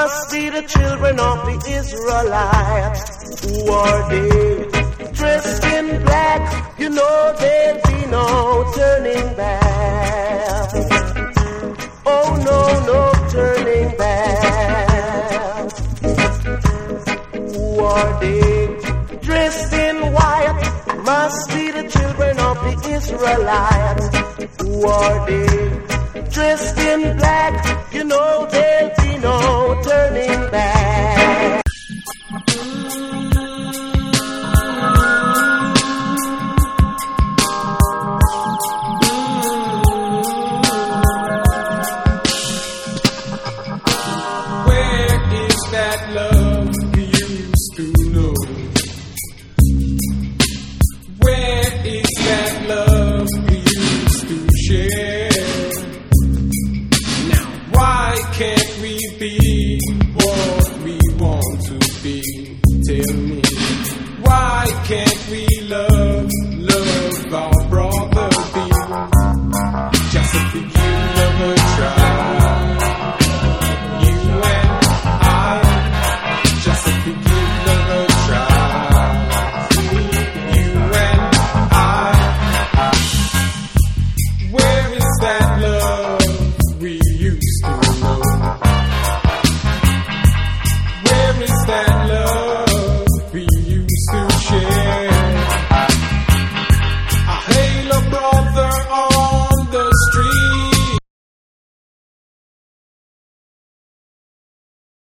must be the children of the Israelites. Who are they? Dressed in black, you know there'll be no turning back. Oh no, no turning back. Who are they? Dressed in white, must be the children of the Israelites. Who are they? Dressed in black, you know there'll be no turning back. Where is that love we used to know? Where is that love we used to share? Now, why can't we be what we want to be? Tell me, why can't we love our brother be? Just if you never try. You and I, just if you give love a try. You and I, where is that love we used to know? Where is that love?